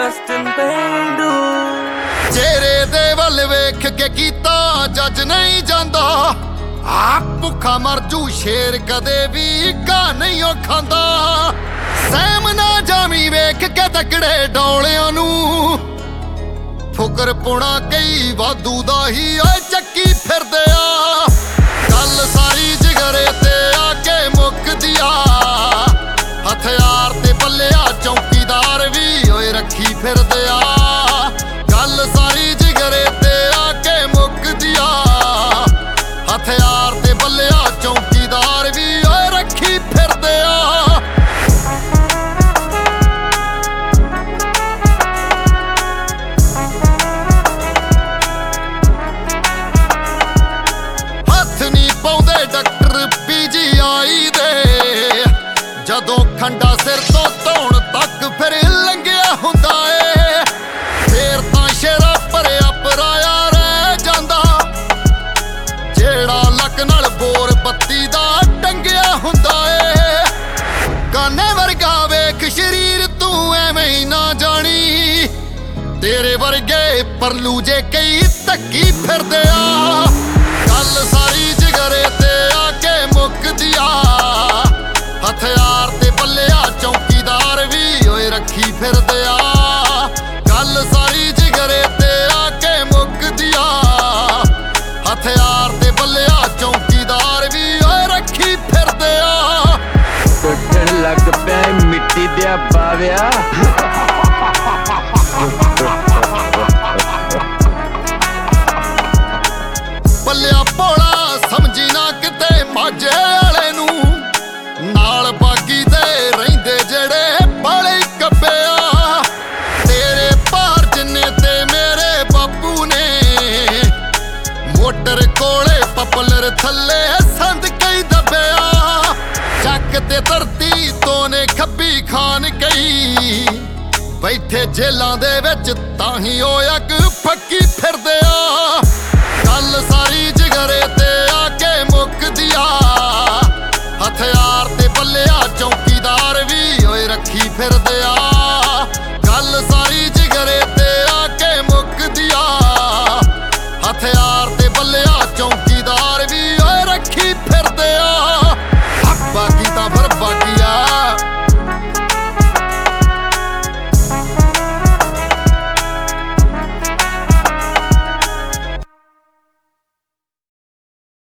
Western ਪੇਂਡੂ ਚਿਹਰੇ ਦੇ ਵੱਲ ਵੇਖ ਕੇ ਕੀਤਾ ਜੱਜ ਨਹੀਂ ਜਾਂਦਾ। ਆਪ ਭੁੱਖਾ ਮਰ ਜੂ ਸ਼ੇਰ ਕਦੇ ਵੀ ਘਾਹ ਨਹੀਂ ਉਹ ਖਾਂਦਾ। ਸਹਿਮ ਨਾ ਜਾਵੀਂ ਵੇਖ ਕੇ ਤਕੜੇ ਡੌਲਿਆਂ ਨੂੰ। ਫੁਕਰ ਪੁਣਾ ਕਈ ਵਾਧੂ ਦਾ ਹੀ ਓਏ ਚੱਕੀ ਫਿਰਦੇ ਆ। ਗੱਲ ਸਾਰੀ ਜਿਗਰੇ ਤੇ ਆ ਕੇ ਮੁੱਕਦੀ ਆ। ਹਥਿਆਰ ਤੇ ਪੱਲਿਆ ਚੌਕੀਦਾਰ ਵੀ ਓਏ ਰੱਖੀ ਫਿਰਦੇ ਆ। ਗੱਲ ਸਾਰੀ ਜਿਗਰੇ ਤੇ ਆ ਕੇ ਮੁੱਕਦੀ ਆ। ਹਥਿਆਰ ਤੇ ਪੱਲਿਆ ਚੌਕੀਦਾਰ ਵੀ ਓਏ ਰੱਖੀ ਫਿਰਦੇ ਆ। ਹੱਥ ਨਹੀਂ ਪਾਉਂਦੇ ਡਾਕਟਰ PGI ਦੇ। ਜਦੋਂ ਖੰਡਾ ਸਿਰ ਤੋਂ ਧੌਣ ਤੱਕ ਫਿਰ ਲੰਘਿਆ ਹੁੰਦਾ ਏ। ਫੇਰ ਤਾਂ ਸ਼ੇਰਾ ਭਰਿਆ ਪਰਾਇਆ ਰਹਿ ਜਾਂਦਾ। ਜਿਹੜਾ ਲੱਕ ਨਾਲ ਬੋਰ ਬੱਤੀ ਦਾ ਟੰਗਿਆ ਹੁੰਦਾ ਏ। ਕਾਨੇ ਵਰਗਾ ਵੇਖ ਸ਼ਰੀਰ ਤੂੰ ਐਵੇਂ ਹੀ ਨਾ ਜਾਣੀ। ਤੇਰੇ ਵਰਗੇ ਪਰਲੂ ਜੇ ਕਈ ਧੱਕੀ ਫਿਰਦੇ ਆ। ਗੱਲ ਸਾਰੀ ਜਿਗਰੇ ਤੇ ਆ ਕੇ ਮੁੱਕਦੀ ਆ। ਹਥਿਆਰ ਤੇ ਪੱਲਿਆ ਚੌਕੀਦਾਰ ਵੀ ਓਏ ਰੱਖੀ ਫਿਰਦੇ ਆ। ਗੱਲ ਸਾਰੀ ਜਿਗਰੇ ਤੇ ਆ ਕੇ ਮੁੱਕਦੀ ਆ। ਹਥਿਆਰ ਤੇ ਪੱਲਿਆ ਚੌਕੀਦਾਰ ਵੀ ਓਏ ਰੱਖੀ ਫਿਰਦੇ ਆ। ਟੁੱਟਣ ਲੱਗ ਪਿਆ ਮਿੱਟੀ ਦਿਆ ਬਾਵਿਆ। ਪੱਲਿਆ ਭੋਲਾ ਸਮਝੀ ਨਾ ਕਿਤੇ ਮਾਝੇ ਵਾਲੇ ਨੂੰ। ਨਾਲ ਬਾਗੀ ਦੇ ਰਹਿੰਦੇ ਜਿਹੜੇ ਬਾਲੇ ਕੱਬਿਆ। ਤੇਰੇ ਭਾਰ ਜਿੰਨੇ ਤੇ ਮੇਰੇ ਬਾਪੂ ਨੇ। ਮੋਟਰ ਕੋਲੇ ਪਪਲਰ ਥੱਲੇ ਸੰਦ ਕਈ ਦੱਬਿਆ। ਚੱਕ ਤੇ ਧਰਤੀ ਤੋਂ ਨੇ ਖੱਬੀ ਖਾਨ ਕਈ। ਬੈਠੇ ਜੇਲਾਂ ਦੇ ਵਿੱਚ ਤਾਂ ਹੀ ਉਹ ਅੱਗ ਫੱਕੀ ਫਿਰਦੇ ਆ। ਗੱਲ